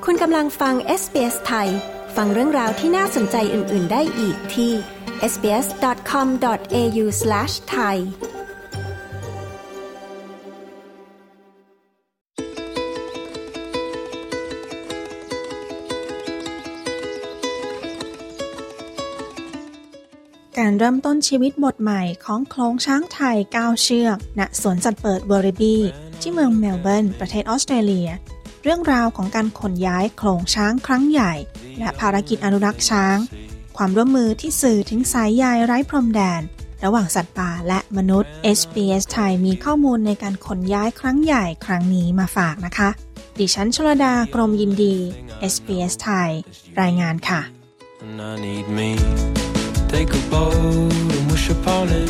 คุณกำลังฟัง SBS ไทยฟังเรื่องราวที่น่าสนใจอื่นๆได้อีกที่ sbs.com.au/thaiการเริ่มต้นชีวิตบทใหม่ของโขลงช้างไทย9เชือกณสวนสัตว์เปิดวอริบีที่เมืองเมลเบิร์นประเทศออสเตรเลียเรื่องราวของการขนย้ายโขลงช้างครั้งใหญ่และภารกิจอนุรักษ์ช้างความร่วมมือที่สื่อถึงสายใยไร้พรมแดนระหว่างสัตว์ป่าและมนุษย์ SBS ไทยมีข้อมูลในการขนย้ายครั้งใหญ่ครั้งนี้มาฝากนะคะดิฉันชลดากรมยินดี SBS ไทยรายงานค่ะTake a boat and wish upon it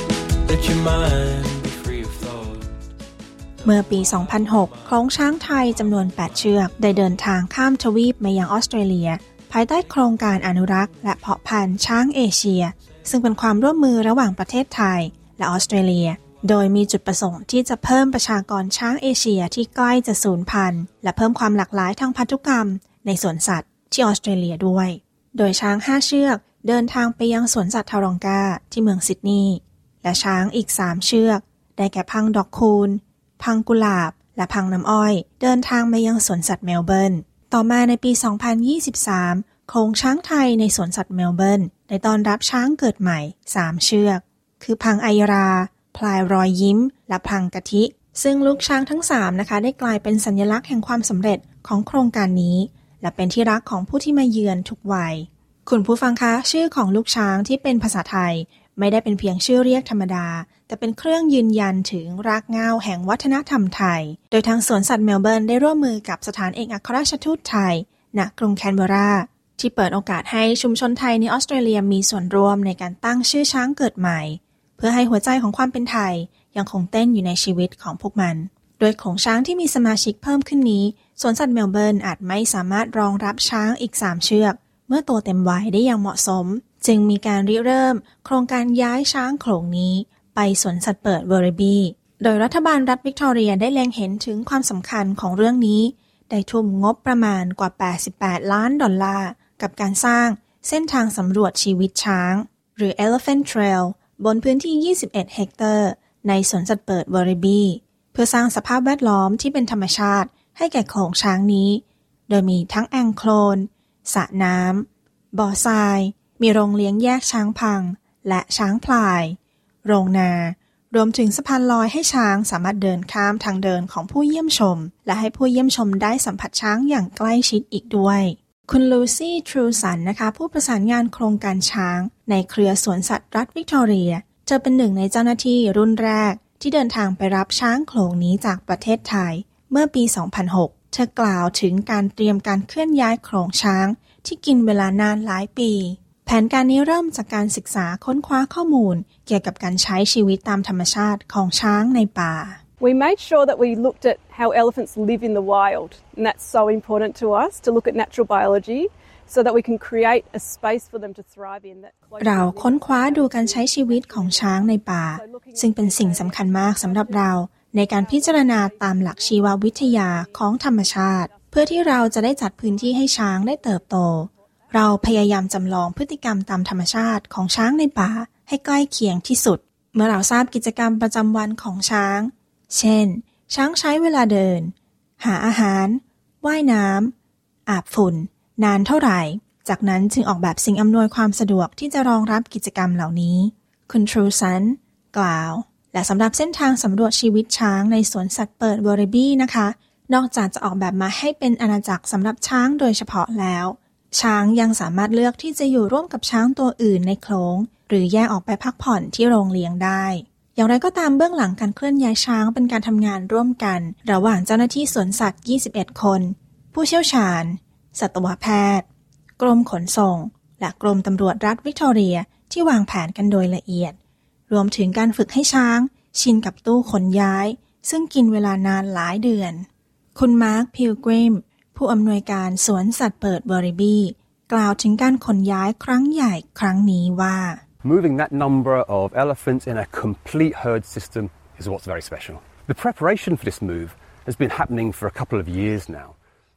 Let your mind be free of thought เมื่อปี 2006 โขลงช้างไทยจำนวน 8 เชือกได้เดินทางข้ามทวีปมายังออสเตรเลียภายใต้โครงการอนุรักษ์และเพาะพันธุ์ช้างเอเชียซึ่งเป็นความร่วมมือระหว่างประเทศไทยและออสเตรเลียโดยมีจุดประสงค์ที่จะเพิ่มประชากรช้างเอเชียที่ใกล้จะสูญพันธุ์และเพิ่มความหลากหลายทางพันธุกรรมในสวนสัตว์ที่ออสเตรเลียด้วยโดยช้าง5เชือกเดินทางไปยังสวนสัตว์ทารองกาที่เมืองซิดนีย์และช้างอีก3เชือกได้แก่พังดอกคูนพังกุหลาบและพังน้ำอ้อยเดินทางมายังสวนสัตว์เมลเบิร์นต่อมาในปี 2023 โขลงช้างไทยในสวนสัตว์เมลเบิร์นได้ต้อนรับช้างเกิดใหม่3เชือกคือพังไอราพลายรอยยิ้มและพังกะทิซึ่งลูกช้างทั้ง3นะคะได้กลายเป็นสัญลักษณ์แห่งความสำเร็จของโครงการนี้และเป็นที่รักของผู้ที่มาเยือนทุกวัยคุณผู้ฟังคะชื่อของลูกช้างที่เป็นภาษาไทยไม่ได้เป็นเพียงชื่อเรียกธรรมดาแต่เป็นเครื่องยืนยันถึงรากเหง้าแห่งวัฒนธรรมไทยโดยทางสวนสัตว์เมลเบิร์นได้ร่วมมือกับสถานเอกอัครราชทูตไทยณกรุงแคนเบอร์ราที่เปิดโอกาสให้ชุมชนไทยในออสเตรเลียมีส่วนร่วมในการตั้งชื่อช้างเกิดใหม่เพื่อให้หัวใจของความเป็นไทยยังคงเต้นอยู่ในชีวิตของพวกมันโดยโขลงช้างที่มีสมาชิกเพิ่มขึ้นนี้สวนสัตว์เมลเบิร์นอาจไม่สามารถรองรับช้างอีก3เชือกเมื่อโตเต็มวัยได้อย่างเหมาะสมจึงมีการริเริ่มโครงการย้ายช้างโขลงนี้ไปสวนสัตว์เปิดวอริบีโดยรัฐบาลรัฐวิกตอเรียได้เล็งเห็นถึงความสำคัญของเรื่องนี้ได้ทุ่มงบประมาณกว่า$88 ล้านกับการสร้างเส้นทางสำรวจชีวิตช้างหรือ Elephant Trail บนพื้นที่21เฮกเตอร์ในสวนสัตว์เปิดวอริบีเพื่อสร้างสภาพแวดล้อมที่เป็นธรรมชาติให้แก่โขลงช้างนี้โดยมีทั้งแอ่งโคลนสระน้ำบ่อทรายมีโรงเลี้ยงแยกช้างพังและช้างพลายโรงนารวมถึงสะพานลอยให้ช้างสามารถเดินข้ามทางเดินของผู้เยี่ยมชมและให้ผู้เยี่ยมชมได้สัมผัสช้างอย่างใกล้ชิดอีกด้วยคุณลูซี่ทรูสันนะคะผู้ประสานงานโครงการช้างในเครือสวนสัตว์รัฐวิกตอเรียเธอเป็นหนึ่งในเจ้าหน้าที่รุ่นแรกที่เดินทางไปรับช้างโขลงนี้จากประเทศไทยเมื่อปี 2006 เธอกล่าวถึงการเตรียมการเคลื่อนย้ายโขลงช้างที่กินเวลานานหลายปีแผนการนี้เริ่มจากการศึกษาค้นคว้าข้อมูลเกี่ยวกับการใช้ชีวิตตามธรรมชาติของช้างในป่า We made sure that we looked at how elephants live in the wild and that's so important to us to look at natural biology so that we can create a space for them to thrive in that เราค้นคว้าดูการใช้ชีวิตของช้างในป่าซึ่งเป็นสิ่งสำคัญมากสำหรับเราในการพิจารณาตามหลักชีววิทยาของธรรมชาติเพื่อที่เราจะได้จัดพื้นที่ให้ช้างได้เติบโตเราพยายามจำลองพฤติกรรมตามธรรมชาติของช้างในป่าให้ใกล้เคียงที่สุดเมื่อเราทราบกิจกรรมประจำวันของช้างเช่นช้างใช้เวลาเดินหาอาหารว่ายน้ำอาบฝุ่นนานเท่าไหร่จากนั้นจึงออกแบบสิ่งอำนวยความสะดวกที่จะรองรับกิจกรรมเหล่านี้คุณทรูสันกล่าวและสำหรับเส้นทางสำรวจชีวิตช้างในสวนสัตว์เปิดวอริบีนะคะนอกจากจะออกแบบมาให้เป็นอาณาจักรสำหรับช้างโดยเฉพาะแล้วช้างยังสามารถเลือกที่จะอยู่ร่วมกับช้างตัวอื่นในโขลงหรือแยกออกไปพักผ่อนที่โรงเลี้ยงได้อย่างไรก็ตามเบื้องหลังการเคลื่อนย้ายช้างเป็นการทำงานร่วมกันระหว่างเจ้าหน้าที่สวนสัตว์21คนผู้เชี่ยวชาญสัตวแพทย์กรมขนส่งและกรมตำรวจรัฐวิกตอเรียที่วางแผนกันโดยละเอียดรวมถึงการฝึกให้ช้างชินกับตู้ขนย้ายซึ่งกินเวลานานหลายเดือนคุณมาร์คพิลกริมผู้อำนวยการสวนสัตว์เปิดวอริบีกล่าวถึงการขนย้ายครั้งใหญ่ครั้งนี้ว่า Moving that number of elephants in a complete herd system is what's very special. The preparation for this move has been happening for a couple of years now.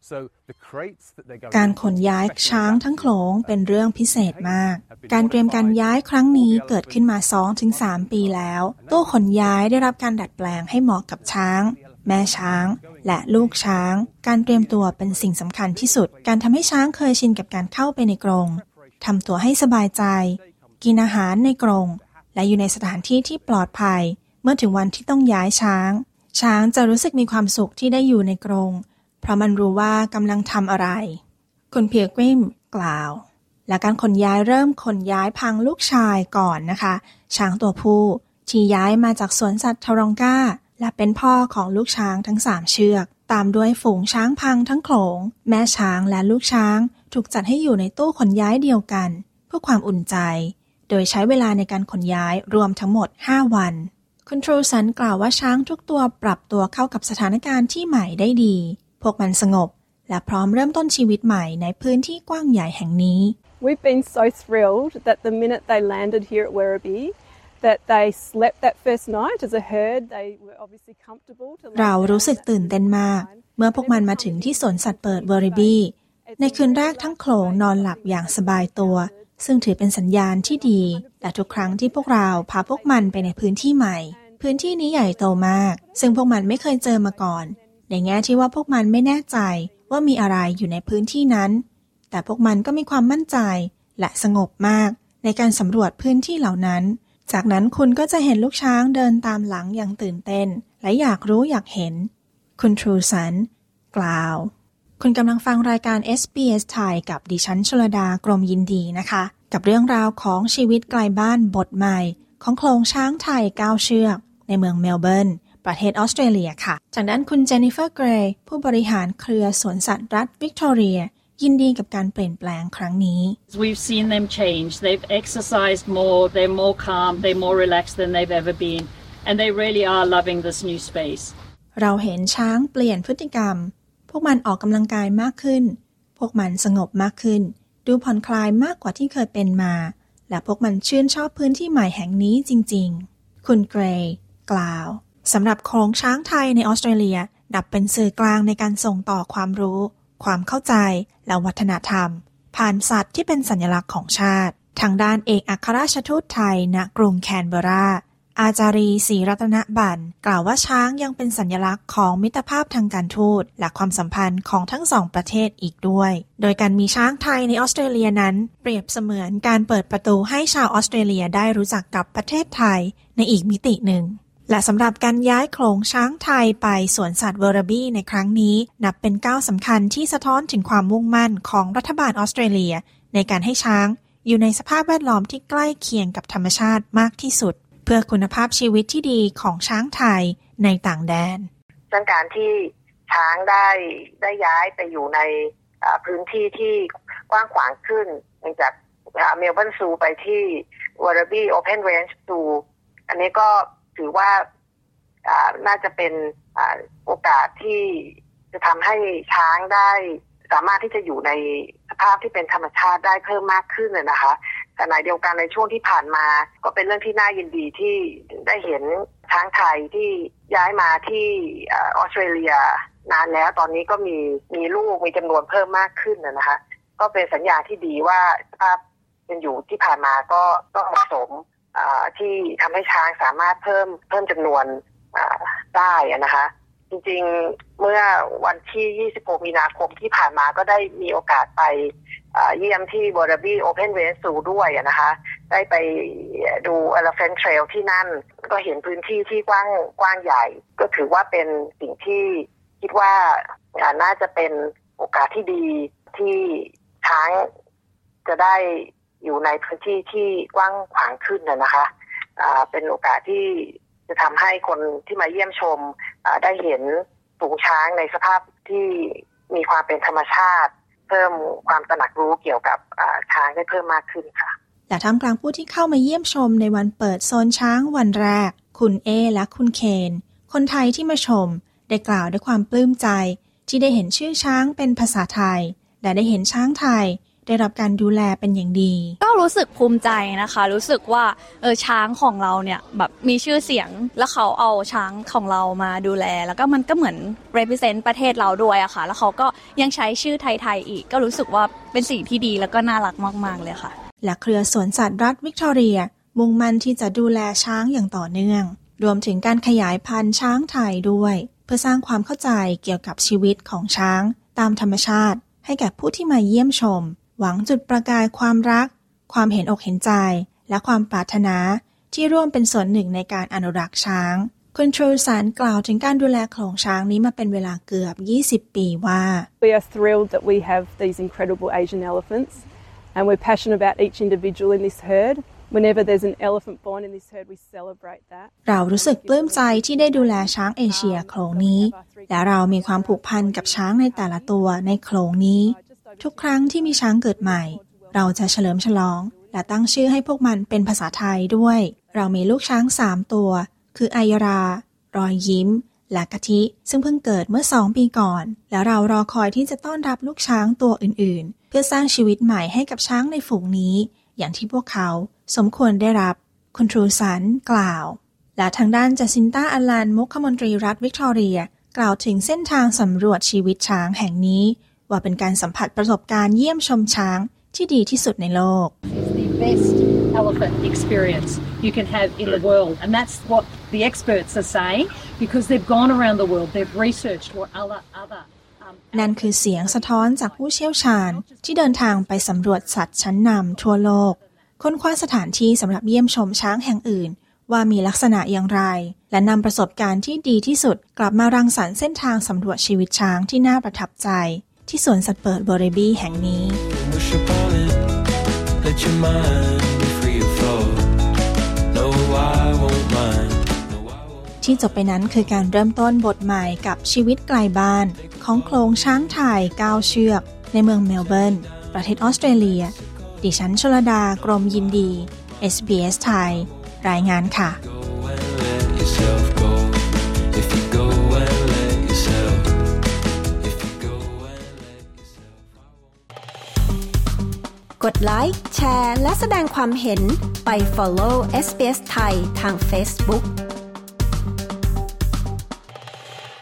การขนย้ายช้างทั้งโขลงเป็นเรื่องพิเศษมากการเตรียมการย้ายครั้งนี้เกิดขึ้นมา 2-3 ปีแล้วตู้ขนย้ายได้รับการดัดแปลงให้เหมาะกับช้างแม่ช้างและลูกช้างการเตรียมตัวเป็นสิ่งสำคัญที่สุดการทำให้ช้างเคยชินกับการเข้าไปในกรงทำตัวให้สบายใจกินอาหารในกรงและอยู่ในสถานที่ที่ปลอดภัยเมื่อถึงวันที่ต้องย้ายช้างจะรู้สึกมีความสุขที่ได้อยู่ในกรงเพราะมันรู้ว่ากำลังทำอะไรคุณเพียร์กริมกล่าวและการขนย้ายเริ่มขนย้ายพังลูกชายก่อนนะคะช้างตัวผู้ที่ย้ายมาจากสวนสัตว์ทารองกาและเป็นพ่อของลูกช้างทั้ง3เชือกตามด้วยฝูงช้างพังทั้งโขลงแม่ช้างและลูกช้างถูกจัดให้อยู่ในตู้ขนย้ายเดียวกันเพื่อความอุ่นใจโดยใช้เวลาในการขนย้ายรวมทั้งหมด5วันคุณทรูสันกล่าวว่าช้างทุกตัวปรับตัวเข้ากับสถานการณ์ที่ใหม่ได้ดีพวกมันสงบและพร้อมเริ่มต้นชีวิตใหม่ในพื้นที่กว้างใหญ่แห่งนี้ We've been so thrilled that the minute they landed here at Werribee that they slept that first night as a herd they were obviously comfortable to เรารู้สึกตื่นเต้นมากเมื่อพวกมันมาถึงที่สวนสัตว์เปิด Werribee ในคืนแรกทั้งโขลงนอนหลับอย่างสบายตัวซึ่งถือเป็นสัญญาณที่ดีและทุกครั้งที่พวกเราพาพวกมันไปในพื้นที่ใหม่พื้นที่นี้ใหญ่โตมากซึ่งพวกมันไม่เคยเจอมาก่อนในแง่ที่ว่าพวกมันไม่แน่ใจว่ามีอะไรอยู่ในพื้นที่นั้นแต่พวกมันก็มีความมั่นใจและสงบมากในการสำรวจพื้นที่เหล่านั้นจากนั้นคุณก็จะเห็นลูกช้างเดินตามหลังอย่างตื่นเต้นและอยากรู้อยากเห็นคุณทรูสันกล่าวคุณกำลังฟังรายการ SBS ไทยกับดิฉันชลดากรมยินดีนะคะกับเรื่องราวของชีวิตไกลบ้านบทใหม่ของโขลงช้างไทย9เชือกในเมืองเมลเบิร์นประเทศออสเตรเลียค่ะจากนั้นคุณเจนนิเฟอร์เกรย์ผู้บริหารเครือสวนสัตว์รัฐวิกตอเรียยินดีกับการเปลี่ยนแปลงครั้งนี้ We've seen them change. They've exercised more, they're more calm, they're more relaxed than they've ever been, and they really are loving this new space. เราเห็นช้างเปลี่ยนพฤติกรรมพวกมันออกกำลังกายมากขึ้นพวกมันสงบมากขึ้นดูผ่อนคลายมากกว่าที่เคยเป็นมาและพวกมันชื่นชอบพื้นที่ใหม่แห่งนี้จริงๆคุณเกรย์กล่าวสำหรับโขลงช้างไทยในออสเตรเลียนับเป็นสื่อกลางในการส่งต่อความรู้ความเข้าใจและวัฒนธรรมผ่านสัตว์ที่เป็นสัญลักษณ์ของชาติทางด้านเอกอัครราชทูตไทยณกรุงแคนเบอร์ราอาจารีศรีรัตนบัณฑ์กล่าวว่าช้างยังเป็นสัญลักษณ์ของมิตรภาพทางการทูตและความสัมพันธ์ของทั้งสองประเทศอีกด้วยโดยการมีช้างไทยในออสเตรเลียนั้นเปรียบเสมือนการเปิดประตูให้ชาวออสเตรเลียได้รู้จักกับประเทศไทยในอีกมิติหนึ่งและสำหรับการย้ายโขลงช้างไทยไปสวนสัตว์เวอร์ราบี้ในครั้งนี้นับเป็นก้าวสำคัญที่สะท้อนถึงความมุ่งมั่นของรัฐบาลออสเตรเลียในการให้ช้างอยู่ในสภาพแวดล้อมที่ใกล้เคียงกับธรรมชาติมากที่สุดเพื่อคุณภาพชีวิตที่ดีของช้างไทยในต่างแดนเรื่องการที่ช้างได้ย้ายไปอยู่ในพื้นที่ที่กว้างขวางขึ้นจากเมลเบิร์นซูไปที่วอร์ราบี้โอเพนเรนจ์ซูอันนี้ก็ถือว่าน่าจะเป็นโอกาสที่จะทำให้ช้างได้สามารถที่จะอยู่ในสภาพที่เป็นธรรมชาติได้เพิ่มมากขึ้นนะคะขณะเดียวกันในช่วงที่ผ่านมาก็เป็นเรื่องที่น่ายินดีที่ได้เห็นช้างไทยที่ย้ายมาที่ออสเตรเลียนานแล้วตอนนี้ก็มีลูกมีจำนวนเพิ่มมากขึ้นนะคะก็เป็นสัญญาณที่ดีว่าสภาพเป็นอยู่ที่ผ่านมาก็เหมาะสมที่ทำให้ช้างสามารถเพิ่มจำนวนได้นะคะจริงๆเมื่อวันที่26มีนาคมที่ผ่านมาก็ได้มีโอกาสไปเยี่ยมที่ Werribee Open Range Zoo ด้วยนะคะได้ไปดู Elephant Trail ที่นั่นก็เห็นพื้นที่ที่กว้างใหญ่ก็ถือว่าเป็นสิ่งที่คิดว่าน่าจะเป็นโอกาสที่ดีที่ช้างจะได้อยู่ในพื้นที่ที่กว้างขวางขึ้นนะคะเป็นโอกาสที่จะทำให้คนที่มาเยี่ยมชมได้เห็นฝูงช้างในสภาพที่มีความเป็นธรรมชาติเพิ่มความตระหนักรู้เกี่ยวกับช้างได้เพิ่มมากขึ้นค่ะและท่ามกลางผู้ที่เข้ามาเยี่ยมชมในวันเปิดโซนช้างวันแรกคุณเอและคุณเคนคนไทยที่มาชมได้กล่าวด้วยความปลื้มใจที่ได้เห็นชื่อช้างเป็นภาษาไทยและได้เห็นช้างไทยได้รับการดูแลเป็นอย่างดีก็รู้สึกภูมิใจนะคะรู้สึกว่าช้างของเราเนี่ยแบบมีชื่อเสียงแล้วเขาเอาช้างของเรามาดูแลแล้วก็มันก็เหมือน represent ประเทศเราด้วยอะค่ะแล้วเขาก็ยังใช้ชื่อไทยๆอีกก็รู้สึกว่าเป็นสิ่งที่ดีแล้วก็น่ารักมากๆเลยค่ะและเครือสวนสัตว์รัฐวิกตอเรียมุ่งมั่นที่จะดูแลช้างอย่างต่อเนื่องรวมถึงการขยายพันธุ์ช้างไทยด้วยเพื่อสร้างความเข้าใจเกี่ยวกับชีวิตของช้างตามธรรมชาติให้แก่ผู้ที่มาเยี่ยมชมหวังจุดประกายความรักความเห็นอกเห็นใจและความปรารถนาที่ร่วมเป็นส่วนหนึ่งในการอนุรักษ์ช้างคุณทรูสันกล่าวถึงการดูแลโขลงช้างนี้มาเป็นเวลาเกือบ20 ปีว่า We are thrilled that we have these incredible Asian elephants and we're passionate about each individual in this herd.Whenever there's an elephant born in this herd, we celebrate that. เรารู้สึกปลื้มใจที่ได้ดูแลช้างเอเชียโขลงนี้และเรามีความผูกพันกับช้างในแต่ละตัวในโขลงนี้ทุกครั้งที่มีช้างเกิดใหม่เราจะเฉลิมฉลองและตั้งชื่อให้พวกมันเป็นภาษาไทยด้วยเรามีลูกช้าง3ตัวคืออัยรารอยยิ้มและกะทิซึ่งเพิ่งเกิดเมื่อ2 ปีก่อนและเรารอคอยที่จะต้อนรับลูกช้างตัวอื่นๆเพื่อสร้างชีวิตใหม่ให้กับช้างในฝูงนี้อย่างที่พวกเขาสมควรได้รับคุณทรูสันกล่าวและทางด้านจาซินต้าอัลลันมุขมนตรีรัฐวิกตอเรียกล่าวถึงเส้นทางสำรวจชีวิตช้างแห่งนี้ว่าเป็นการสัมผัสประสบการณ์เยี่ยมชมช้างที่ดีที่สุดในโลก It's the best elephant experience you can have in the world and that's what the experts are saying because they've gone around the world they've researched what other นั่นคือเสียงสะท้อนจากผู้เชี่ยวชาญที่เดินทางไปสำรวจสัตว์ชั้นนำทั่วโลกค้นคว้าสถานที่สำหรับเยี่ยมชมช้างแห่งอื่นว่ามีลักษณะอย่างไรและนำประสบการณ์ที่ดีที่สุดกลับมารังสรรค์เส้นทางสำรวจชีวิตช้างที่น่าประทับใจที่สวนสัตว์เปิดบริบี้แห่งนี้ที่จบไปนั้นคือการเริ่มต้นบทใหม่กับชีวิตไกลบ้านของโขลงช้างไทย9 เชือกในเมืองเมลเบิร์นประเทศออสเตรเลียดิฉันชลดากรมยินดี SBS ไทยรายงานค่ะกดไลค์แชร์และแสดงความเห็นไป follow SBS ไทยทาง Facebook